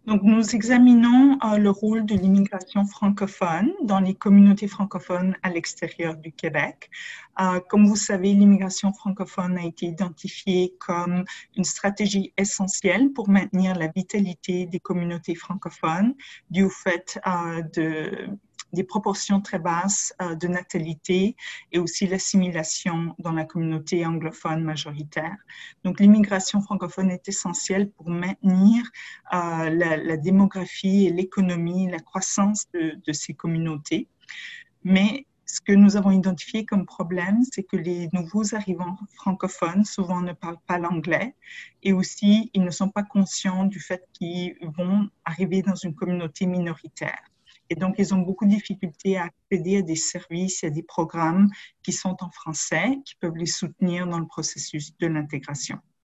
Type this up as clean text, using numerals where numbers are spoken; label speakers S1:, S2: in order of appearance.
S1: Donc, nous examinons le rôle de l'immigration francophone dans les communautés francophones à l'extérieur du Québec. Comme vous savez, l'immigration francophone a été identifiée comme une stratégie essentielle pour maintenir la vitalité des communautés francophones, dû au fait des proportions très basses de natalité et aussi l'assimilation dans la communauté anglophone majoritaire. Donc, l'immigration francophone est essentielle pour maintenir la démographie et l'économie, la croissance de ces communautés. Mais ce que nous avons identifié comme problème, c'est que les nouveaux arrivants francophones souvent ne parlent pas l'anglais et aussi ils ne sont pas conscients du fait qu'ils vont arriver dans une communauté minoritaire. Et donc, ils ont beaucoup de difficultés à accéder à des services et à des programmes qui sont en français, qui peuvent les soutenir dans le processus de l'intégration.